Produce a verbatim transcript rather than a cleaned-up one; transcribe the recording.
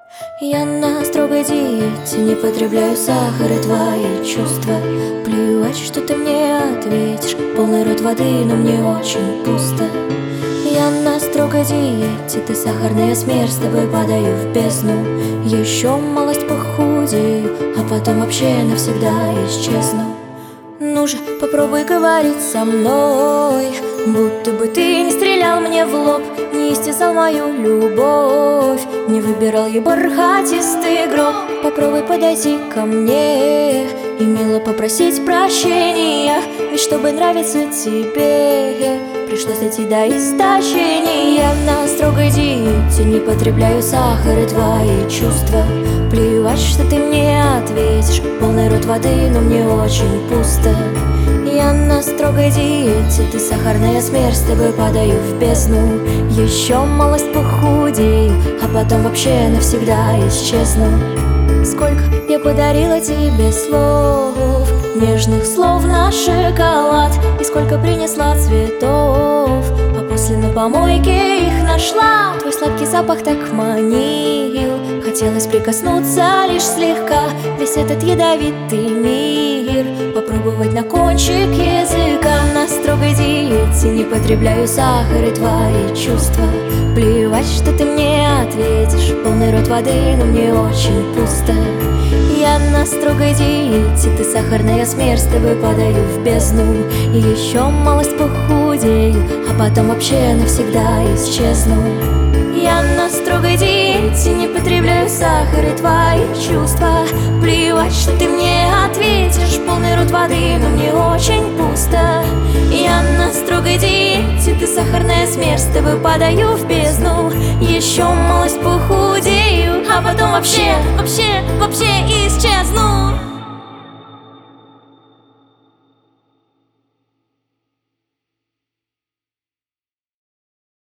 Я на строгой диете, не потребляю сахар и твои чувства. Плевать, что ты мне ответишь, полный рот воды, но мне очень пусто. Я на строгой диете, ты сахарная смерть, с тобой падаю в бездну. Еще малость похудею, а потом вообще навсегда исчезну. Ну же, попробуй говорить со мной, будто бы ты не стрелял мне в лоб, не истязал мою любовь, не выбирал ей бархатистый гроб. Попробуй подойти ко мне и мило попросить прощения, ведь чтобы нравиться тебе, пришлось дойти до истощения. На строгой диете, не потребляю сахар и твои чувства. Плевать, что ты мне ответишь, полный рот воды, но мне очень пусто. Я на строгой диете, ты сахарная смерть, с тобой падаю в бездну. Еще малость похудею, а потом вообще навсегда исчезну. Сколько я подарила тебе слов, нежных слов на шоколад, и сколько принесла цветов, а после на помойке их нашла. Твой сладкий запах так манил, хотелось прикоснуться лишь слегка. Весь этот ядовитый мир попробовать на кончик языка. На строгой диете, не потребляю сахар и твои чувства. Плевать, что ты мне ответишь, полный рот воды, но мне очень пусто. Я на строгой диете, ты сахарная смерть, с тобой падаю в бездну. И еще малость похудею, а потом вообще навсегда исчезну. Я на строгой диете, не потребляю сахар и твои чувства. Плевать, что ты мне ответишь, полный рот воды, но мне очень пусто. Я на строгой диете, ты сахарная смерть, с тобой падаю в бездну. Еще малость похудею, а потом вообще, вообще, вообще исчезну.